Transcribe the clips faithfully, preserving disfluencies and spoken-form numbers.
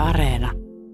Areena.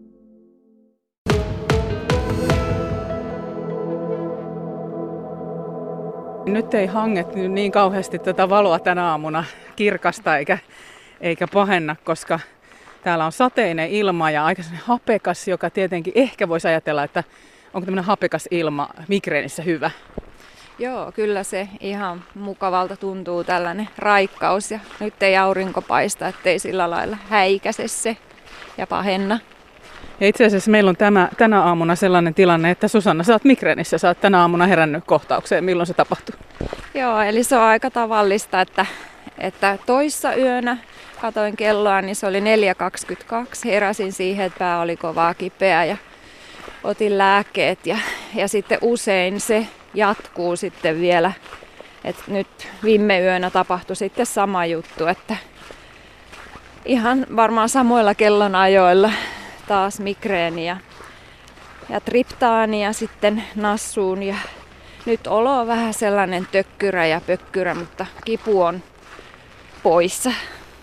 Nyt ei hanget niin kauheasti tätä valoa tänä aamuna kirkasta eikä, eikä pahenna, koska täällä on sateinen ilma ja aika hapekas, joka tietenkin ehkä voisi ajatella, että onko tämmöinen hapekas ilma migreenissä hyvä. Joo, kyllä se ihan mukavalta tuntuu tällainen raikkaus ja nyt ei aurinko paista, ettei sillä lailla häikäse se ja pahenna. Ja itse asiassa meillä on tämä, tänä aamuna sellainen tilanne, että Susanna, sä oot migreenissä, sä oot tänä aamuna herännyt kohtaukseen. Milloin se tapahtui? Joo, eli se on aika tavallista, että, että toissa yönä katoin kelloa, niin se oli neljä kaksikymmentäkaksi. Heräsin siihen, että pää oli kovaa kipeä ja otin lääkkeet ja, ja sitten usein se jatkuu sitten vielä. Et nyt viime yönä tapahtui sitten sama juttu, että ihan varmaan samoilla kellonajoilla taas migreeni ja, ja triptaani ja sitten nassuun. Ja nyt olo on vähän sellainen tökkyrä ja pökkyrä, mutta kipu on poissa.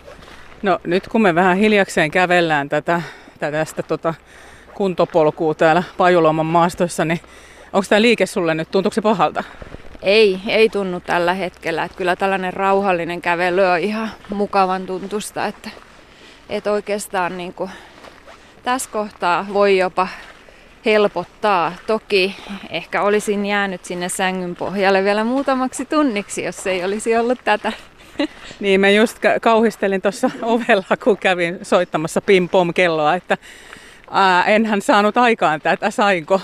No nyt kun me vähän hiljakseen kävellään tätä, tästä tota kuntopolkua täällä Pajuloman maastossa, niin onko tämä liike sulle nyt, tuntuuko se pahalta? Ei, ei tunnu tällä hetkellä. Että kyllä tällainen rauhallinen kävely on ihan mukavan tuntusta, että, että oikeastaan niin kuin tässä kohtaa voi jopa helpottaa. Toki ehkä olisin jäänyt sinne sängyn pohjalle vielä muutamaksi tunniksi, jos ei olisi ollut tätä. Niin, mä just kauhistelin tuossa ovella, kun kävin soittamassa pim-pom-kelloa, että ää, enhän saanut aikaan tätä, sainko?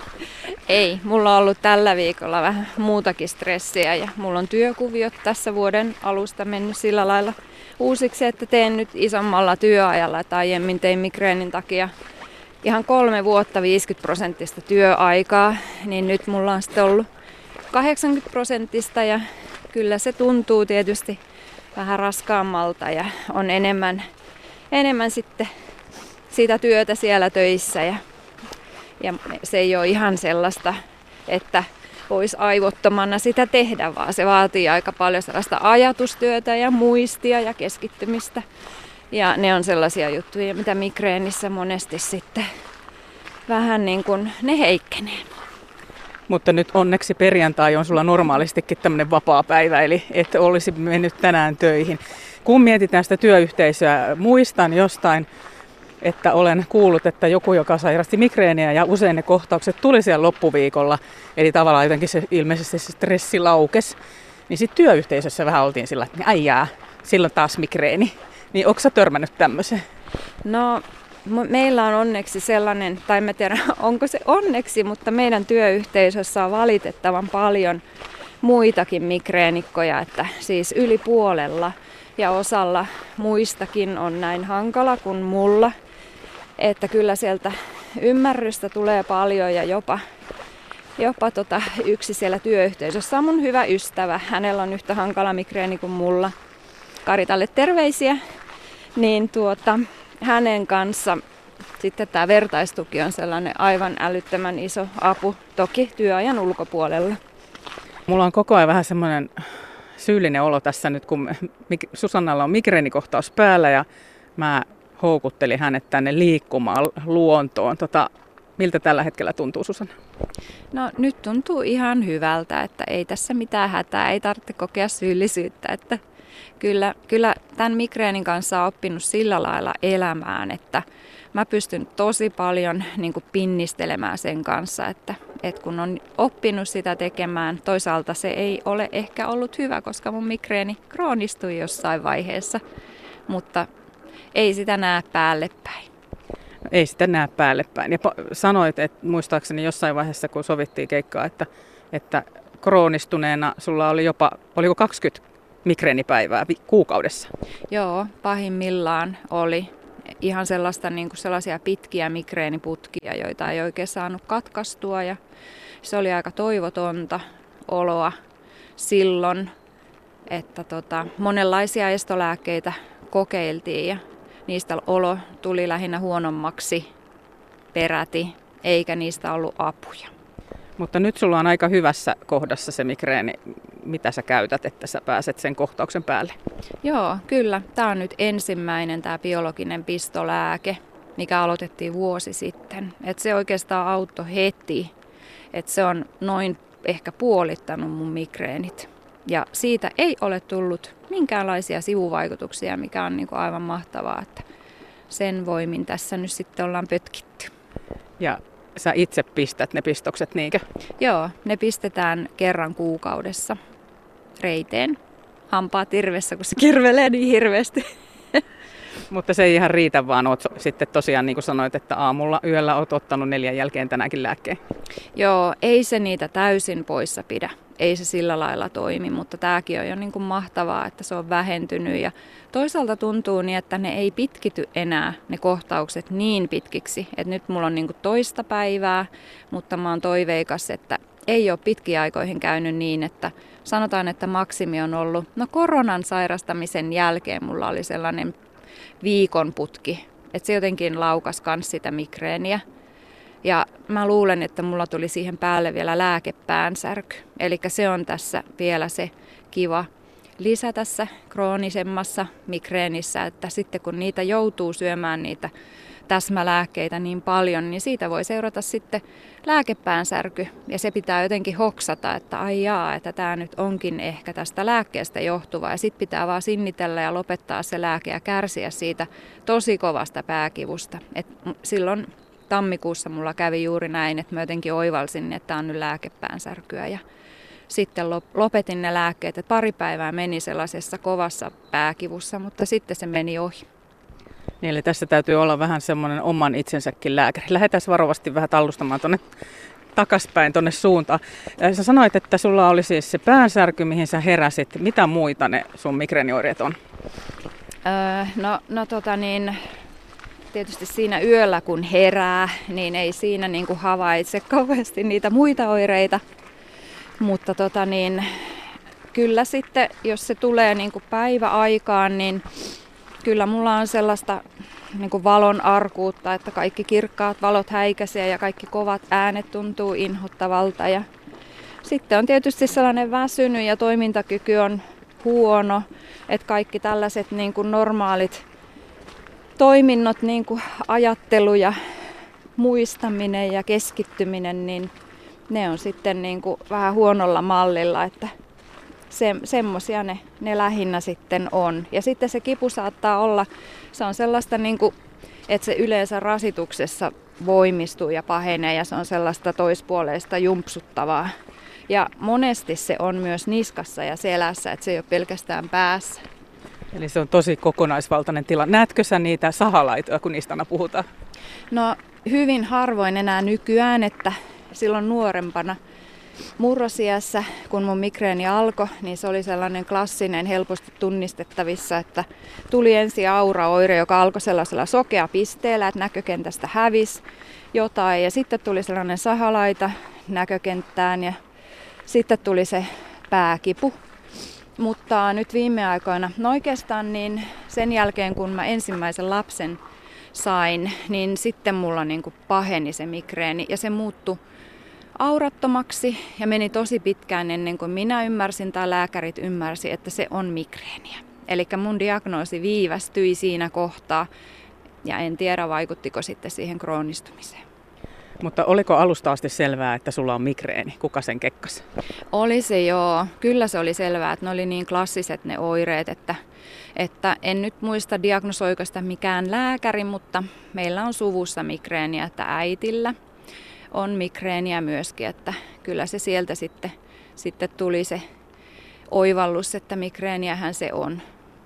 Ei, mulla on ollut tällä viikolla vähän muutakin stressiä ja mulla on työkuviot tässä vuoden alusta mennyt sillä lailla uusiksi, että teen nyt isommalla työajalla, että aiemmin tein migreenin takia ihan kolme vuotta viisikymmentä prosenttista työaikaa, niin nyt mulla on sitten ollut kahdeksankymmentä prosenttista ja kyllä se tuntuu tietysti vähän raskaammalta ja on enemmän, enemmän sitten sitä työtä siellä töissä ja, ja se ei ole ihan sellaista, että voisi aivottomana sitä tehdä, vaan se vaatii aika paljon sellaista ajatustyötä ja muistia ja keskittymistä. Ja ne on sellaisia juttuja, mitä migreenissä monesti sitten vähän niin kuin ne heikkenee. Mutta nyt onneksi perjantai on sulla normaalistikin tämmöinen vapaa päivä, eli et olisi mennyt tänään töihin. Kun mietitään sitä työyhteisöä, muistan jostain, että olen kuullut, että joku, joka sairasti migreeniä ja usein ne kohtaukset tuli siellä loppuviikolla, eli tavallaan jotenkin se, ilmeisesti se stressi laukesi, niin sitten työyhteisössä vähän oltiin sillä, että äijää, silloin taas migreeni. Niin onko sä törmännyt tämmöiseen? No meillä on onneksi sellainen, tai mä tiedän onko se onneksi, mutta meidän työyhteisössä on valitettavan paljon muitakin migreenikkoja, että siis yli puolella ja osalla muistakin on näin hankala kuin mulla. Että kyllä sieltä ymmärrystä tulee paljon ja jopa, jopa tota, yksi siellä työyhteisössä on mun hyvä ystävä. Hänellä on yhtä hankala migreeni kuin mulla. Karitalle terveisiä. Niin tuota, hänen kanssa sitten tämä vertaistuki on sellainen aivan älyttömän iso apu, toki työajan ulkopuolella. Mulla on koko ajan vähän semmoinen syyllinen olo tässä nyt, kun Susannalla on migreenikohtaus päällä ja mä houkuttelin hänet tänne liikkumaan luontoon. Tota, miltä tällä hetkellä tuntuu, Susanna? No nyt tuntuu ihan hyvältä, että ei tässä mitään hätää, ei tarvitse kokea syyllisyyttä. Että kyllä, kyllä tämän migreenin kanssa on oppinut sillä lailla elämään, että mä pystyn tosi paljon niin kuin pinnistelemään sen kanssa, että, että kun on oppinut sitä tekemään, toisaalta se ei ole ehkä ollut hyvä, koska mun migreeni kroonistui jossain vaiheessa, mutta ei sitä näe päälle päin. Ei sitä näe päälle päin. Ja sanoit, että muistaakseni jossain vaiheessa, kun sovittiin keikkaa, että, että kroonistuneena sulla oli jopa, oliko kaksikymmentä migreenipäivää kuukaudessa? Joo, pahimmillaan oli ihan sellaista, niin kuin sellaisia pitkiä migreeniputkia, joita ei oikein saanut katkaistua. Ja se oli aika toivotonta oloa silloin, että tota, monenlaisia estolääkkeitä kokeiltiin ja niistä olo tuli lähinnä huonommaksi peräti, eikä niistä ollut apuja. Mutta nyt sulla on aika hyvässä kohdassa se migreeni. Mitä sä käytät, että sä pääset sen kohtauksen päälle? Joo, kyllä. Tämä on nyt ensimmäinen tämä biologinen pistolääke. mikä aloitettiin vuosi sitten. Et se oikeastaan auttoi heti. Et se on noin ehkä puolittanut mun migreenit. Ja siitä ei ole tullut minkäänlaisia sivuvaikutuksia, mikä on niinku aivan mahtavaa, että sen voimin tässä nyt sitten ollaan pötkitty. Ja sä itse pistät ne pistokset, niinkö? Joo, ne pistetään kerran kuukaudessa reiteen. Hampaa tirvessä, kun se kirvelee niin hirveästi. Mutta se ei ihan riitä, vaan oot sitten tosiaan, niin kuin sanoit, että aamulla yöllä oot ottanut neljän jälkeen tänäänkin lääkkeen. Joo, ei se niitä täysin poissa pidä. Ei se sillä lailla toimi, mutta tämäkin on jo niin kuin mahtavaa, että se on vähentynyt. Ja toisaalta tuntuu niin, että ne ei pitkity enää, ne kohtaukset niin pitkiksi. Että nyt mulla on niin kuin toista päivää, mutta mä oon toiveikas, että ei ole pitkiä aikoihin käynyt niin, että sanotaan, että maksimi on ollut, no koronan sairastamisen jälkeen mulla oli sellainen viikon putki, että se jotenkin laukas kans sitä migreeniä. Ja mä luulen, että mulla tuli siihen päälle vielä lääkepäänsärky. Eli se on tässä vielä se kiva lisä tässä kroonisemmassa migreenissä, että sitten kun niitä joutuu syömään niitä täsmälääkkeitä niin paljon, niin siitä voi seurata sitten lääkepäänsärky. Ja se pitää jotenkin hoksata, että ai jaa, että tämä nyt onkin ehkä tästä lääkkeestä johtuva. Ja sitten pitää vaan sinnitellä ja lopettaa se lääke ja kärsiä siitä tosi kovasta pääkivusta. Et silloin tammikuussa mulla kävi juuri näin, että mä jotenkin oivalsin, että tämä on nyt lääkepäänsärkyä. Ja sitten lopetin ne lääkkeet, että pari päivää meni sellaisessa kovassa pääkivussa, mutta sitten se meni ohi. Niin, eli tässä täytyy olla vähän semmoinen oman itsensäkin lääkäri. Lähdetään varovasti vähän tallustamaan tuonne takaspäin tuonne suuntaan. Sä sanoit, että sulla oli siis se päänsärky, mihin sä heräsit. Mitä muita ne sun migreenioireet on? Öö, no, no tota niin, tietysti siinä yöllä kun herää, niin ei siinä niin kuin havaitse kauheasti niitä muita oireita. Mutta tota niin, kyllä sitten, jos se tulee niin kuin päiväaikaan, niin kyllä mulla on sellaista niin kuin valon arkuutta, että kaikki kirkkaat valot häikäisee ja kaikki kovat äänet tuntuu inhottavalta. Ja sitten on tietysti sellainen väsynyt ja toimintakyky on huono, että kaikki tällaiset niin kuin normaalit toiminnot, niin kuin ajattelu ja muistaminen ja keskittyminen, niin ne on sitten niin kuin vähän huonolla mallilla, että se, semmoisia ne, ne lähinnä sitten on. Ja sitten se kipu saattaa olla, se on sellaista niin kuin, että se yleensä rasituksessa voimistuu ja pahenee ja se on sellaista toispuoleista jumpsuttavaa. Ja monesti se on myös niskassa ja selässä, että se ei ole pelkästään päässä. Eli se on tosi kokonaisvaltainen tila. Näetkö sä niitä sahalaitoja, kun niistä aina puhutaan? No hyvin harvoin enää nykyään, että silloin nuorempana murrosiässä, kun mun migreeni alkoi, niin se oli sellainen klassinen, helposti tunnistettavissa, että tuli ensin auraoire, joka alkoi sellaisella sokeapisteellä, että näkökentästä hävisi jotain, ja sitten tuli sellainen sahalaita näkökenttään, ja sitten tuli se pääkipu. Mutta nyt viime aikoina, no oikeastaan niin sen jälkeen, kun mä ensimmäisen lapsen sain, niin sitten mulla niin kuin paheni se migreeni, ja se muuttui aurattomaksi ja meni tosi pitkään ennen kuin minä ymmärsin tai lääkärit ymmärsi, että se on migreeniä. Eli mun diagnoosi viivästyi siinä kohtaa ja en tiedä vaikuttiko sitten siihen kroonistumiseen. Mutta oliko alusta asti selvää, että sulla on migreeni? Kuka sen kekkasi? Oli se joo. Kyllä se oli selvää, että ne oli niin klassiset ne oireet, että, että en nyt muista diagnosoiko sitä mikään lääkäri, mutta meillä on suvussa migreeniä, että äitillä on migreeniä myöskin, että kyllä se sieltä sitten, sitten tuli se oivallus, että migreeniähän se on.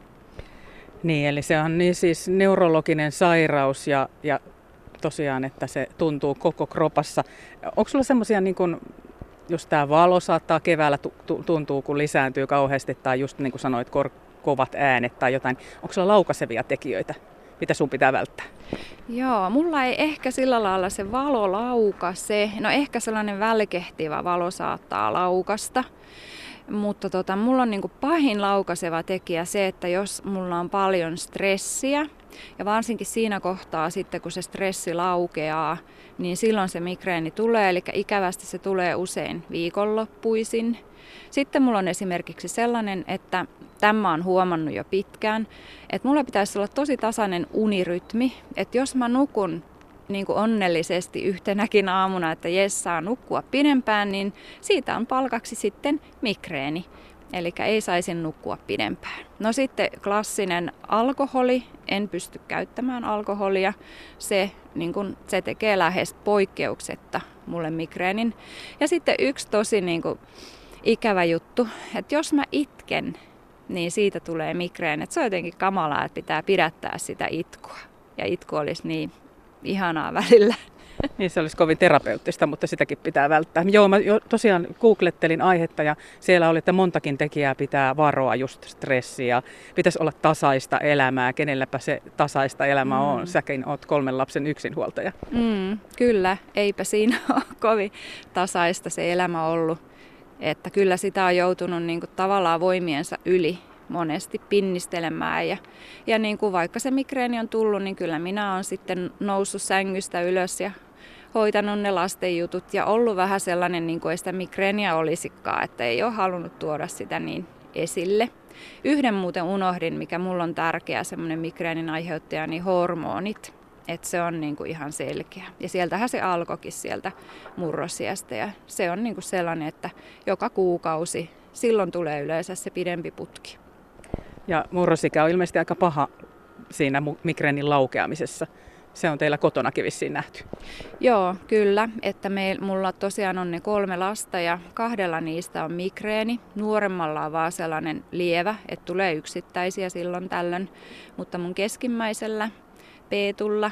Niin, eli se on niin siis neurologinen sairaus ja, ja tosiaan, että se tuntuu koko kropassa. Onko sulla semmoisia, niin kuin, just tämä valo saattaa keväällä tuntuu, kun lisääntyy kauheasti, tai just niin kuin sanoit, kor- kovat äänet tai jotain. Onko sulla laukaisevia tekijöitä, mitä sun pitää välttää? Joo, mulla ei ehkä sillä lailla se valo laukase. No ehkä sellainen välkehtivä valo saattaa laukasta. Mutta tota, mulla on niinku pahin laukaiseva tekijä se, että jos mulla on paljon stressiä, Ja varsinkin siinä kohtaa sitten, kun se stressi laukeaa, niin silloin se migreeni tulee, eli ikävästi se tulee usein viikonloppuisin. Sitten mulla on esimerkiksi sellainen, että tämä on huomannut jo pitkään, että mulla pitäisi olla tosi tasainen unirytmi, että jos mä nukun niin kuin onnellisesti yhtenäkin aamuna, että jes saa nukkua pidempään, niin siitä on palkaksi sitten migreeni. Eli ei saisi nukkua pidempään. No sitten klassinen alkoholi, en pysty käyttämään alkoholia. Se, niin kun, se tekee lähes poikkeuksetta mulle migreenin. Ja sitten yksi tosi niin kun, ikävä juttu, että jos mä itken, niin siitä tulee migreeni. Se on jotenkin kamalaa, että pitää pidättää sitä itkua. Ja itku olisi niin ihanaa välillä. Niin se olisi kovin terapeuttista, mutta sitäkin pitää välttää. Joo, mä jo tosiaan googlettelin aihetta ja siellä oli, että montakin tekijää pitää varoa, just stressiä. Pitäisi olla tasaista elämää, kenelläpä se tasaista elämää mm. on. Säkin oot kolmen lapsen yksinhuoltaja. Mm, kyllä, eipä siinä ole kovin tasaista se elämä ollut. Että kyllä sitä on joutunut niin kuin tavallaan voimiensa yli monesti pinnistelemään ja, ja niin kuin vaikka se migreeni on tullut, niin kyllä minä olen sitten noussut sängystä ylös ja hoitanut ne lasten jutut ja ollut vähän sellainen, niin kuin ei sitä migreeniä olisikaan, että ei ole halunnut tuoda sitä niin esille. Yhden muuten unohdin, mikä mulla on tärkeä semmoinen migreenin aiheuttaja, niin hormonit. Että se on niinku ihan selkeä. Ja sieltähän se alkoikin sieltä murrosiästä ja se on niinku sellainen, että joka kuukausi silloin tulee yleensä se pidempi putki. Ja murrosikä on ilmeisesti aika paha siinä migreenin laukeamisessa. Se on teillä kotonakin vissiin nähty. Joo, kyllä. Että me, mulla tosiaan on ne kolme lasta ja kahdella niistä on migreeni. Nuoremmalla on vaan sellainen lievä, että tulee yksittäisiä silloin tällöin. Mutta mun keskimmäisellä Peetulla,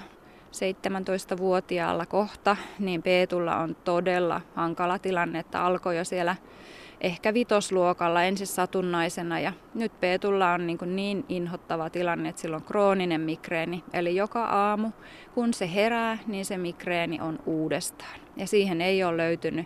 seitsemäntoistavuotiaalla kohta, niin Peetulla on todella hankala tilanne, että alkoi jo siellä ehkä vitosluokalla ensin satunnaisena ja nyt Peetulla on niin, niin inhottava tilanne, että sillä on krooninen migreeni. Eli joka aamu, kun se herää, niin se migreeni on uudestaan. Ja siihen ei ole löytynyt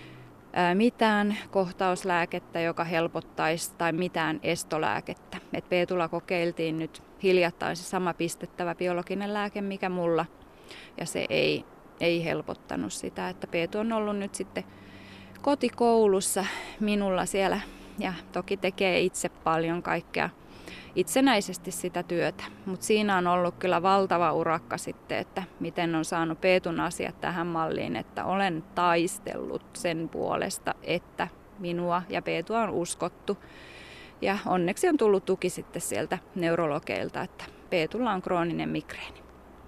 mitään kohtauslääkettä, joka helpottaisi, tai mitään estolääkettä. Et Peetulla kokeiltiin nyt hiljattain se sama pistettävä biologinen lääke, mikä mulla, ja se ei, ei helpottanut sitä, että Peetu on ollut nyt sitten kotikoulussa minulla siellä, ja toki tekee itse paljon kaikkea itsenäisesti sitä työtä. Mutta siinä on ollut kyllä valtava urakka sitten, että miten on saanut Peetun asiat tähän malliin, että olen taistellut sen puolesta, että minua ja Peetua on uskottu. Ja onneksi on tullut tuki sitten sieltä neurologeilta, että Peetulla on krooninen migreeni.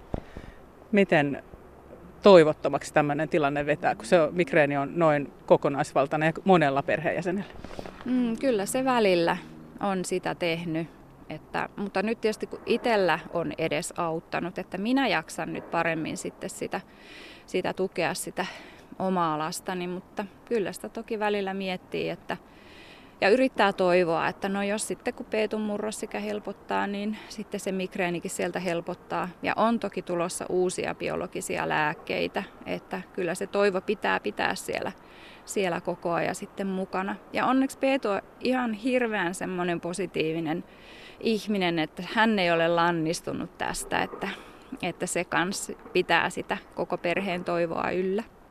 Miten toivottomaksi tämmöinen tilanne vetää, kun se on, migreeni on noin kokonaisvaltainen ja monella perheenjäsenellä? Mm, kyllä se välillä on sitä tehnyt. Että, mutta nyt tietysti kun itsellä on edes auttanut, että minä jaksan nyt paremmin sitten sitä, sitä tukea sitä omaa lastani, mutta kyllä sitä toki välillä miettii, että ja yrittää toivoa, että no jos sitten kun Peetun murrosikä helpottaa, niin sitten se migreenikin sieltä helpottaa. Ja on toki tulossa uusia biologisia lääkkeitä, että kyllä se toivo pitää pitää siellä, siellä koko ajan sitten mukana. Ja onneksi Peetu on ihan hirveän semmoinen positiivinen ihminen, että hän ei ole lannistunut tästä, että, että se kanssa pitää sitä koko perheen toivoa yllä.